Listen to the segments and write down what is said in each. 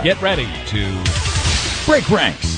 Get ready to break ranks.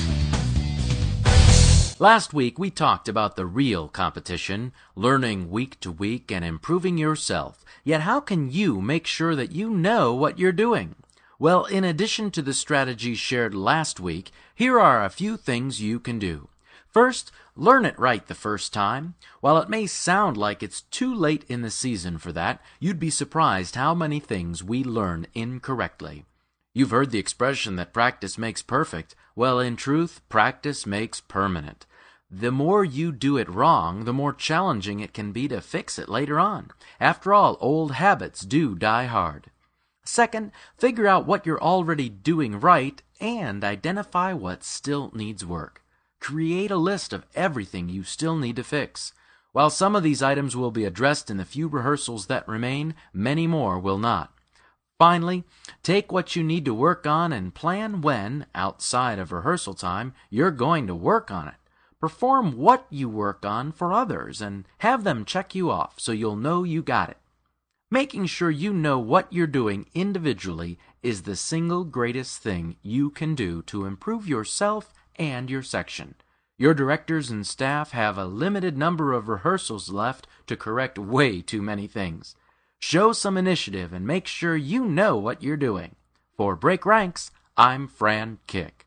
Last week, we talked about the real competition, learning week to week and improving yourself. Yet how can you make sure that you know what you're doing? Well, in addition to the strategies shared last week, here are a few things you can do. First, learn it right the first time. While it may sound like it's too late in the season for that, you'd be surprised how many things we learn incorrectly. You've heard the expression that practice makes perfect. Well, in truth, practice makes permanent. The more you do it wrong, the more challenging it can be to fix it later on. After all, old habits do die hard. Second, figure out what you're already doing right and identify what still needs work. Create a list of everything you still need to fix. While some of these items will be addressed in the few rehearsals that remain, many more will not. Finally, take what you need to work on and plan when, outside of rehearsal time, you're going to work on it. Perform what you work on for others and have them check you off so you'll know you got it. Making sure you know what you're doing individually is the single greatest thing you can do to improve yourself and your section. Your directors and staff have a limited number of rehearsals left to correct way too many things. Show some initiative and make sure you know what you're doing. For Break Ranks, I'm Fran Kick.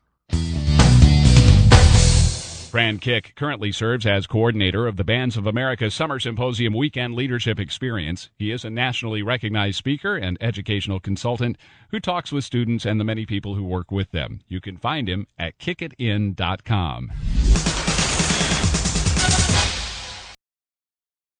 Fran Kick currently serves as coordinator of the Bands of America Summer Symposium Weekend Leadership Experience. He is a nationally recognized speaker and educational consultant who talks with students and the many people who work with them. You can find him at kickitin.com.